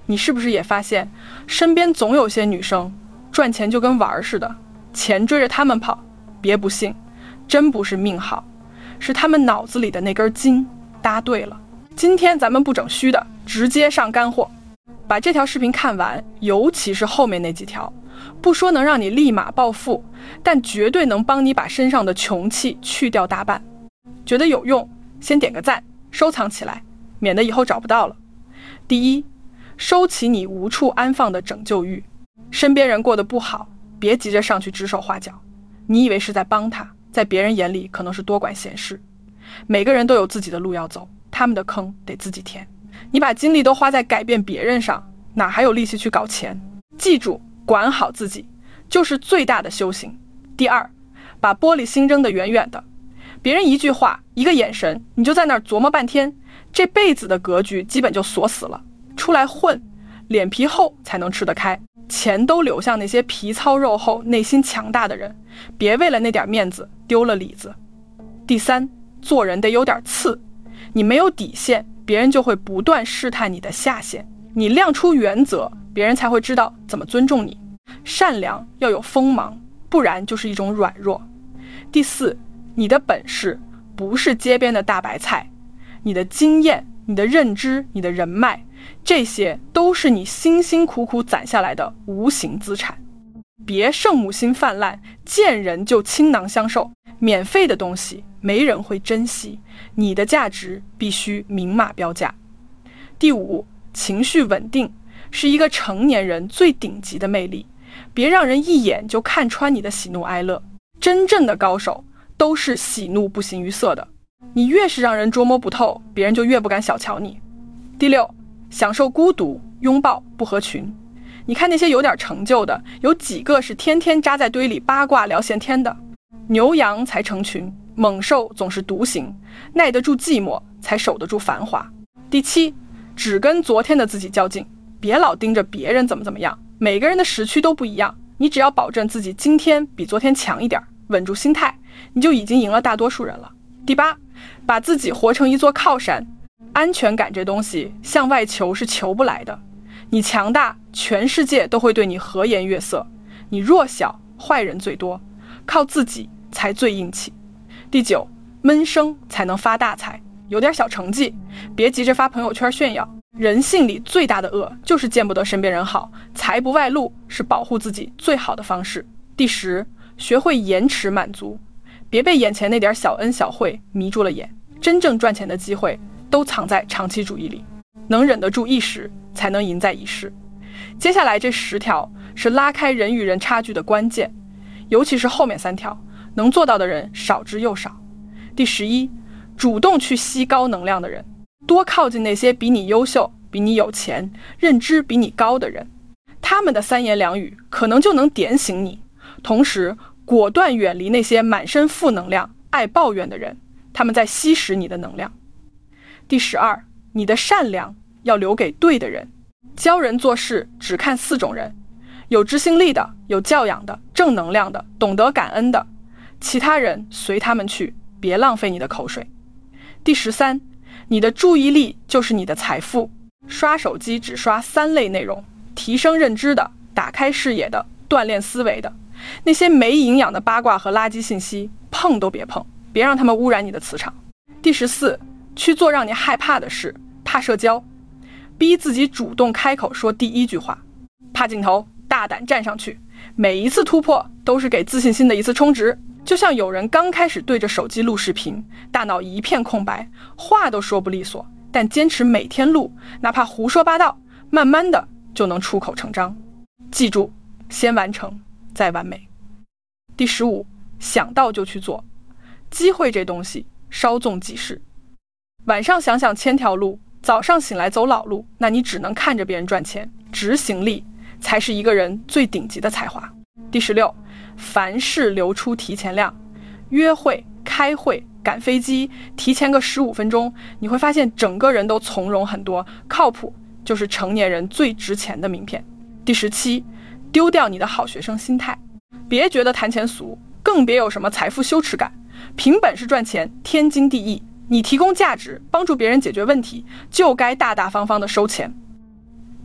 你是不是也发现，身边总有些女生赚钱就跟玩似的，钱追着她们跑？别不信，真不是命好，是他们脑子里的那根筋搭对了。今天咱们不整虚的，直接上干货。把这条视频看完，尤其是后面那几条，不说能让你立马暴富，但绝对能帮你把身上的穷气去掉大半。觉得有用，先点个赞，收藏起来，免得以后找不到了。第一，收起你无处安放的拯救欲。身边人过得不好，别急着上去指手画脚，你以为是在帮他，在别人眼里可能是多管闲事。每个人都有自己的路要走，他们的坑得自己填。你把精力都花在改变别人上，哪还有力气去搞钱？记住，管好自己就是最大的修行。第二，把玻璃心扔得远远的。别人一句话，一个眼神，你就在那儿琢磨半天，这辈子的格局基本就锁死了。出来混，脸皮厚才能吃得开，钱都流向那些皮糙肉厚、内心强大的人，别为了那点面子丢了里子。第三，做人得有点刺，你没有底线，别人就会不断试探你的下限，你亮出原则，别人才会知道怎么尊重你。善良要有锋芒，不然就是一种软弱。第四，你的本事不是街边的大白菜，你的经验、你的认知、你的人脉，这些都是你辛辛苦苦攒下来的无形资产。别圣母心泛滥，见人就倾囊相授，免费的东西没人会珍惜，你的价值必须明码标价。第五，情绪稳定是一个成年人最顶级的魅力，别让人一眼就看穿你的喜怒哀乐。真正的高手都是喜怒不形于色的，你越是让人捉摸不透，别人就越不敢小瞧你。第六，享受孤独，拥抱不合群。你看那些有点成就的，有几个是天天扎在堆里八卦聊闲天的？牛羊才成群，猛兽总是独行，耐得住寂寞，才守得住繁华。第七，只跟昨天的自己较劲，别老盯着别人怎么样，每个人的时区都不一样，你只要保证自己今天比昨天强一点，稳住心态，你就已经赢了大多数人了。第八，把自己活成一座靠山。安全感这东西向外求是求不来的，你强大，全世界都会对你和颜悦色；你弱小，坏人最多，靠自己才最硬气。第九，闷声才能发大财，有点小成绩，别急着发朋友圈炫耀。人性里最大的恶就是见不得身边人好，财不外露是保护自己最好的方式。第十，学会延迟满足，别被眼前那点小恩小惠迷住了眼，真正赚钱的机会都藏在长期主义里，能忍得住一时，才能赢在一世。接下来这10条是拉开人与人差距的关键，尤其是后面3条，能做到的人少之又少。第11，主动去吸高能量的人，多靠近那些比你优秀、比你有钱、认知比你高的人，他们的3言2语可能就能点醒你。同时，果断远离那些满身负能量、爱抱怨的人，他们在吸食你的能量。第12，你的善良要留给对的人。教人做事只看4种人：有执行力的、有教养的、正能量的、懂得感恩的。其他人随他们去，别浪费你的口水。第13，你的注意力就是你的财富。刷手机只刷3类内容：提升认知的、打开视野的、锻炼思维的。那些没营养的八卦和垃圾信息，碰都别碰，别让他们污染你的磁场。第14，去做让你害怕的事，怕社交，逼自己主动开口说第一句话。怕镜头，大胆站上去，每一次突破都是给自信心的一次充值。就像有人刚开始对着手机录视频，大脑一片空白，话都说不利索，但坚持每天录，哪怕胡说八道，慢慢的就能出口成章。记住，先完成再完美。第15，想到就去做，机会这东西稍纵即逝。晚上想想1000条路，早上醒来走老路，那你只能看着别人赚钱，执行力才是一个人最顶级的才华。第16，凡事留出提前量，约会、开会、赶飞机，提前个15分钟，你会发现整个人都从容很多，靠谱就是成年人最值钱的名片。第17，丢掉你的好学生心态，别觉得谈钱俗，更别有什么财富羞耻感，凭本事赚钱天经地义，你提供价值，帮助别人解决问题，就该大大方方的收钱。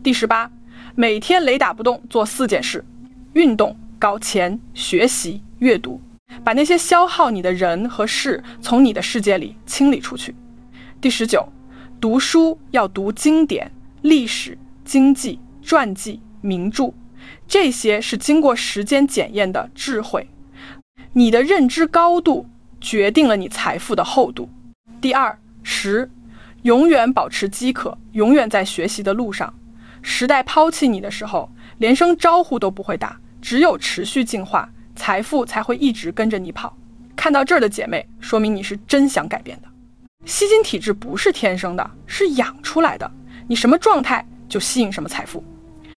第18，每天雷打不动做4件事：运动、搞钱、学习、阅读，把那些消耗你的人和事从你的世界里清理出去。第19，读书要读经典、历史、经济、传记、名著，这些是经过时间检验的智慧。你的认知高度决定了你财富的厚度。第20，永远保持饥渴，永远在学习的路上。时代抛弃你的时候，连声招呼都不会打，只有持续进化，财富才会一直跟着你跑。看到这儿的姐妹，说明你是真想改变的。吸金体质不是天生的，是养出来的，你什么状态就吸引什么财富。